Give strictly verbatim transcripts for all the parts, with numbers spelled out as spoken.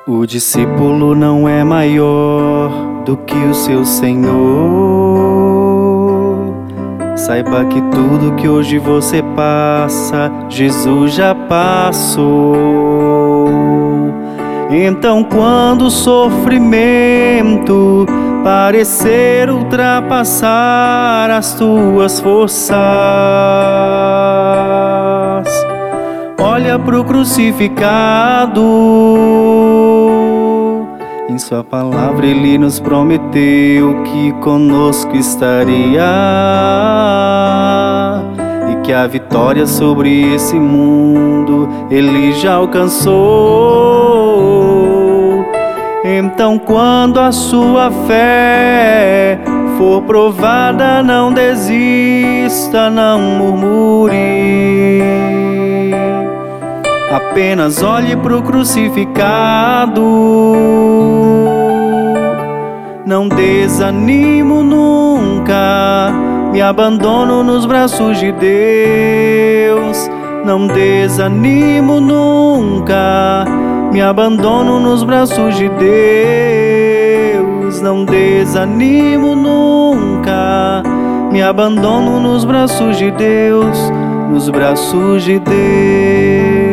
O discípulo não é maior do que o seu Senhor. Saiba que tudo que hoje você passa, Jesus já passou. Então, quando o sofrimento parecer ultrapassar as tuas forças, olha pro crucificado. Em sua palavra ele nos prometeu que conosco estaria e que a vitória sobre esse mundo ele já alcançou. Então, quando a sua fé for provada, não desista, não murmure. Apenas olhe pro crucificado. Não desanimo nunca, me abandono nos braços de Deus. Não desanimo nunca, me abandono nos braços de Deus. Não desanimo nunca, me abandono nos braços de Deus, nos braços de Deus.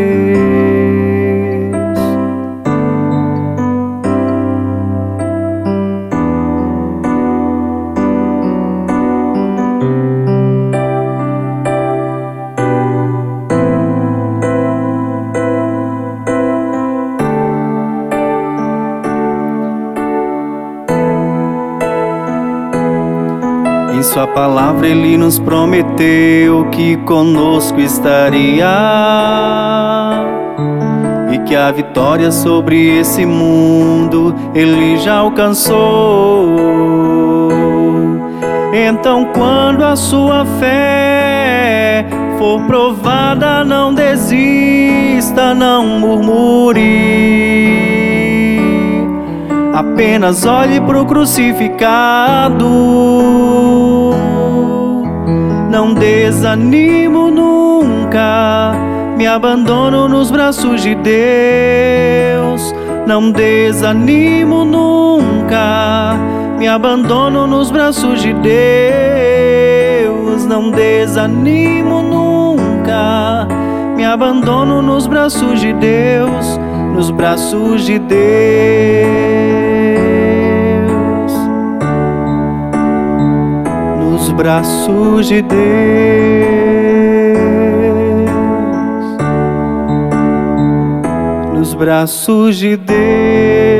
Em sua palavra ele nos prometeu que conosco estaria e que a vitória sobre esse mundo ele já alcançou. Então, quando a sua fé for provada, não desista, não murmure. Apenas olhe pro crucificado. Não desanimo nunca, me abandono nos braços de Deus. Não desanimo nunca, me abandono nos braços de Deus. Não desanimo nunca, me abandono nos braços de Deus, nos braços de Deus. Nos braços de Deus, nos braços de Deus.